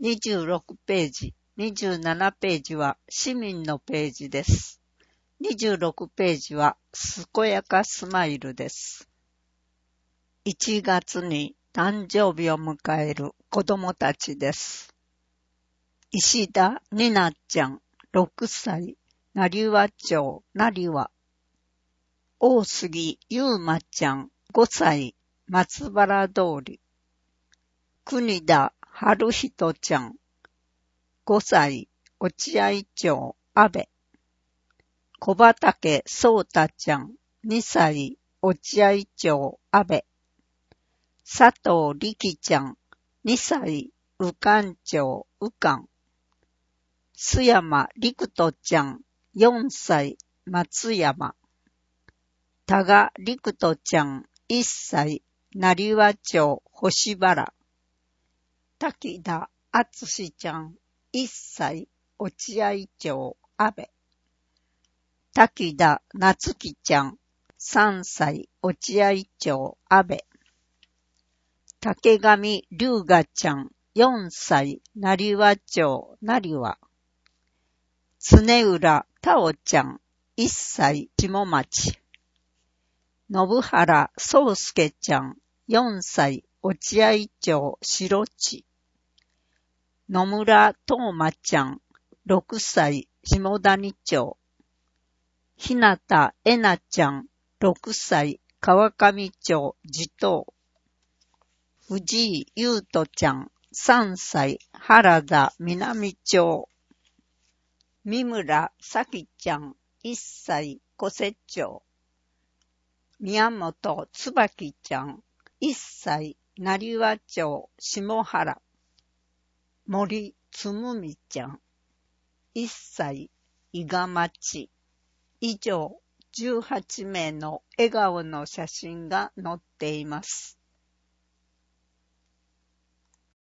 26ページ、27ページは市民のページです。26ページは健やかスマイルです。1月に誕生日を迎える子供たちです。石田になちゃん、6歳、成羽町、成羽。大杉ゆうまちゃん、5歳、松原通り。国田春人ちゃん、5歳、落合町、安倍。小畑聡太ちゃん、2歳、落合町、安倍。佐藤力ちゃん、2歳、宇菅町、宇菅。須山陸斗ちゃん、4歳、松山。多賀陸斗ちゃん、1歳、成羽町、星原。滝田敦ちゃん、1歳、落合町、安倍。滝田夏希ちゃん、3歳、落合町、安倍。竹上龍河ちゃん、4歳、成羽町、成羽。常浦太鳳ちゃん、1歳、下町。信原宗介ちゃん、4歳、落合町、白地。野村東馬ちゃん、6歳、下谷町。日向えなちゃん、6歳、川上町、地頭。藤井優斗ちゃん、3歳、原田南町。三村咲ちゃん、1歳、小瀬町。宮本椿ちゃん、1歳、成羽町、下原。森つむみちゃん、1歳、伊賀町。以上、18名の笑顔の写真が載っています。